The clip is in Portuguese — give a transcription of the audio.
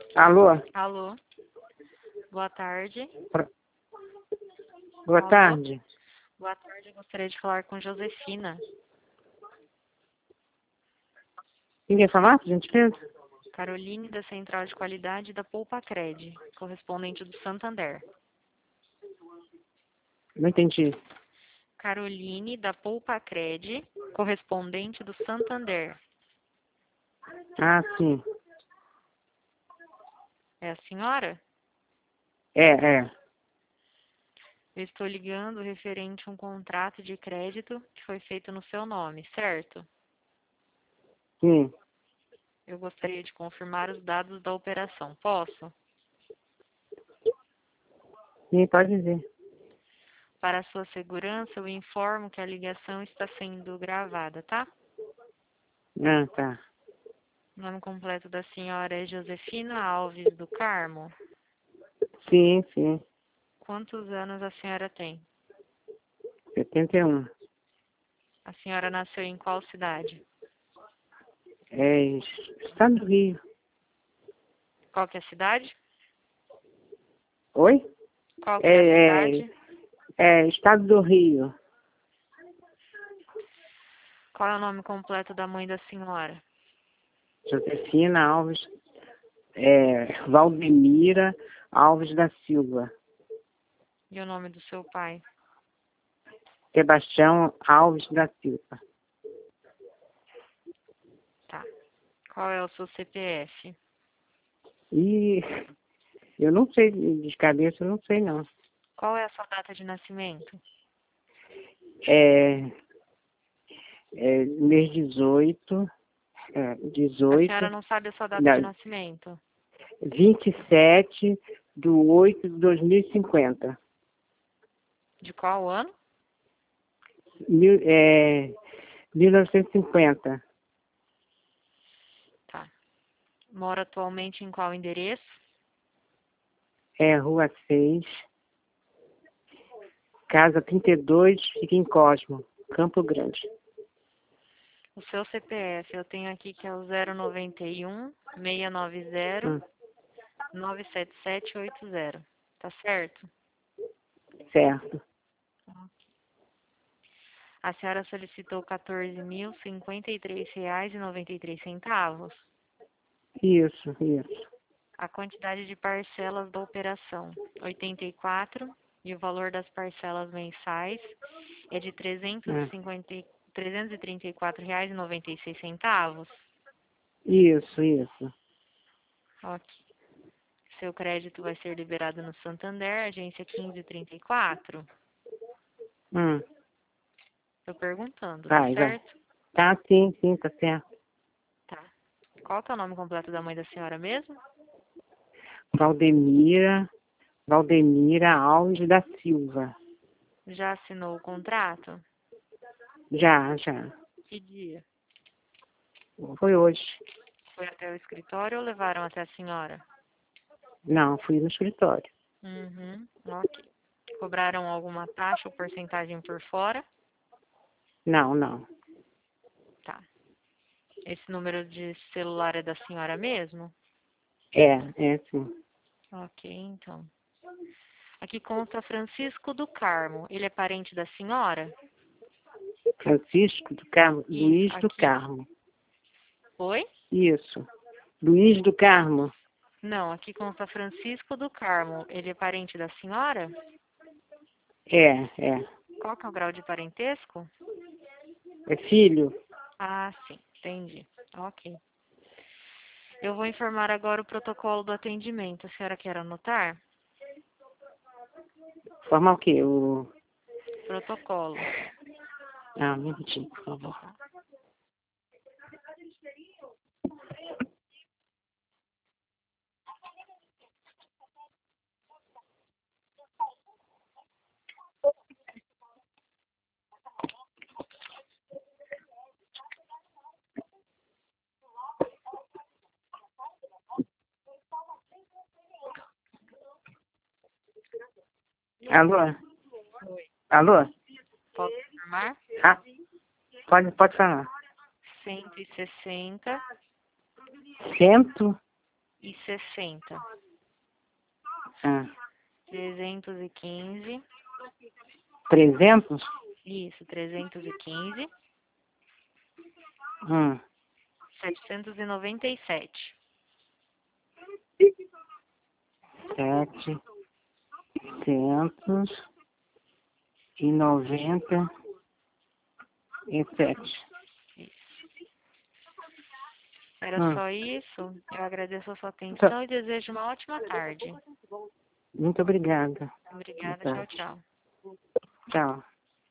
Alô? Alô? Boa tarde. Boa Alô? tarde. Boa tarde, eu gostaria de falar com Josefina. Quem quer falar, por gentileza? Caroline, da Central de Qualidade da Poupa-Cred, correspondente do Santander. Não entendi. Caroline, da Poupa-Cred, correspondente do Santander. Ah, sim. É a senhora? É. Eu estou ligando referente a um contrato de crédito que foi feito no seu nome, certo? Sim. Eu gostaria de confirmar os dados da operação. Posso? Sim, pode dizer. Para a sua segurança, eu informo que a ligação está sendo gravada, tá? Ah, tá. O nome completo da senhora é Josefina Alves do Carmo. Sim. Quantos anos a senhora tem? 71. A senhora nasceu em qual cidade? É Estado do Rio. Qual que é a cidade? Oi? Qual que é a cidade? Estado do Rio. Qual é o nome completo da mãe da senhora? Josefina Alves. Valdemira Alves da Silva. E o nome do seu pai? Sebastião Alves da Silva. Tá. Qual é o seu CPF? E eu não sei, de cabeça eu não sei não. Qual é a sua data de nascimento? Mês 18. A 18. senhora não sabe a sua data de Não, nascimento? 27/8/2050. De qual ano? 1950. Tá. Mora atualmente em qual endereço? Rua 6, Casa 32, fica em Cosmo, Campo Grande. O seu CPF, eu tenho aqui que é o 091 690 97780. Tá certo? Certo. A senhora solicitou R$ 14.053,93. Isso. A quantidade de parcelas da operação, 84, e o valor das parcelas mensais é de R$ 334,96. Isso. Ok. Seu crédito vai ser liberado no Santander, agência 1534. Estou perguntando, tá Vai. certo? Tá, sim, tá certo. Tá. Qual que é o nome completo da mãe da senhora mesmo? Valdemira Alves da Silva. Já assinou o contrato? Já. Que dia? Foi hoje. Foi até o escritório ou levaram até a senhora? Não, fui no escritório. Ok. Cobraram alguma taxa ou porcentagem por fora? Não. Tá. Esse número de celular é da senhora mesmo? Sim. Ok, então. Aqui consta Francisco do Carmo. Ele é parente da senhora? Francisco do Carmo, Isso, Luiz do aqui. Carmo. Oi? Isso. Luiz do Carmo. Não, aqui consta Francisco do Carmo. Ele é parente da senhora? É. Qual que é o grau de parentesco? É filho? Ah, sim, entendi. Ok. Eu vou informar agora o protocolo do atendimento. A senhora quer anotar? Formar o quê? O... Protocolo. Ah, um minutinho, por favor. Alô? Oi. Alô? Posso informar? Ah, pode falar. 160. Cento? 315,60. Ah, 315. 300? Isso, 315. 797. 797. Era só isso. Eu agradeço a sua Tá. atenção e desejo uma ótima tarde. Muito obrigada. Boa Obrigada. Tchau, tarde. tchau. Tchau.